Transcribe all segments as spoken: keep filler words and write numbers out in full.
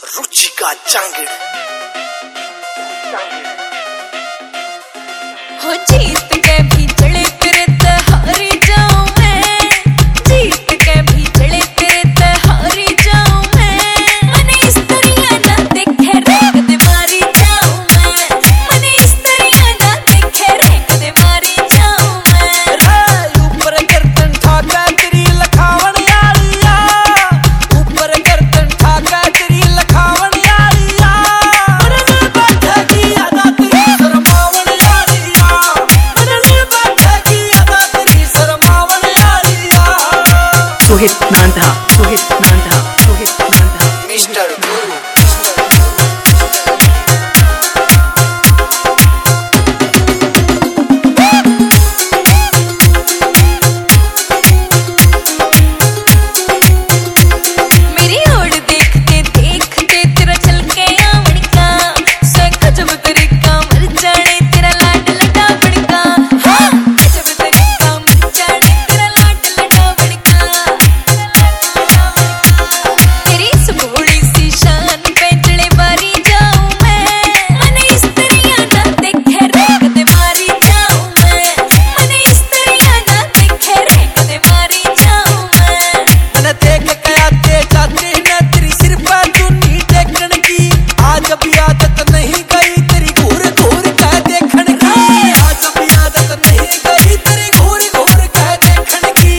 रुचिका चांगड़ हो जीत के भी चले तेरे ते हारी जाऊं मैं, जीत के भी चले तेरे ते हारी जाऊं मैं। मने इस तरह ना देखे रे कदे मारी जाऊं मैं, मने इस तरह ना देखे रे कदे मारी जाऊं मैं। रे ऊपर गर्दन ठाका तेरी लखावण यारिया, ऊपर गर्दन ठाका तेरी लखावण यारिया। मरने बैठेगी अदा तेरी शर्मावण यारिया, मरने बैठेगी अदा तेरी शर्मावण यारिया। सोहित नांदा, सोहित नांदा, सोहित नांदा, मिस्टर गुरु मेरी ओर देखते देखते तेरा चल के आवन का, गजब तरीका मर जाने तेरा लाड लटा बड़का। हाँ गजब तरीका मर जाने तेरा लाड लटा बड़का। तेरी इस भोली सी शान पे चले बारी जाऊं मैं, मने इस तरह ना देखे रे कदे मारी जाऊं मैं, मने इस तरह ना देखे रे कदे मारी जाऊं मैं। मैंने देख के आते जाते न तेरी सिर पे चुन्नी टेकन की, आज अब आदत नहीं गई तेरी घूर घूर कह देखन की, आज अब आदत नहीं गई तेरी घूर घूर कह देखन की।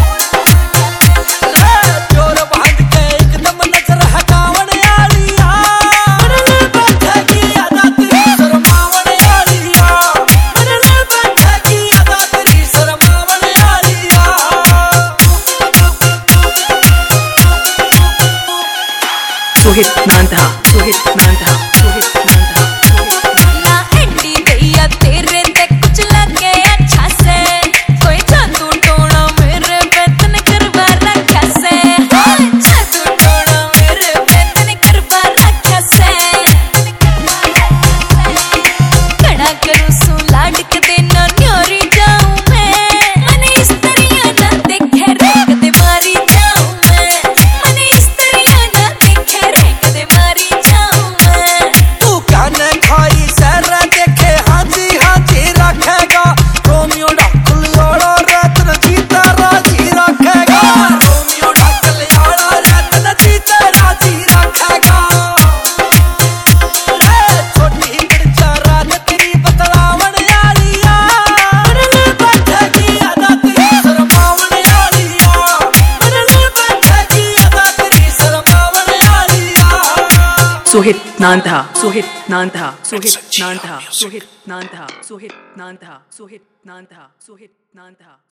रे जोर बांध के एकदम नजर हटावण यारिया, मरने बैठेगी अदा तेरी शर्मावण यारिया, मरने बैठेगी अदा तेरी शर्मावण यारिया। सोहित नांदा, सोहित नांदा, सोहित नांदा, सोहित नांदा। ना हड्डी दैया तेरे ते कुछ लगे अच्छा से, कोई जादू टोना मेरे बेतन करवा रखा से। हाँ जादू टोना मेरे बेतन करवा रखा से। खड़ा करूं सू लाड कदे ना न्योरी जाऊं मैं, मने इस तरह ना देखे रे कदे मारी जाऊं मैं, मने इस तरह ना देखे रे कदे मारी जाऊं मैं। तू क्या न खाई सर देखे हाजी हाजी रखेगा, रोमियो ढाकल याड़ा रतन जीता राजी रखेगा, रोमियो ढाकल याड़ा रतन जीता राजी रखेगा। रे छोटी मिर्चा रात तेरी बतलावण यारिया, मरने बैठेगी अदा तेरी शर्मावण यारिया, मरने बैठेगी अदा तेरी शर्मावण यारिया। सोहित नांदा, सोहित नांदा, सोहित नांदा, सोहित नांदा, सोहित नांदा, सोहित नांदा, सोहित नांदा।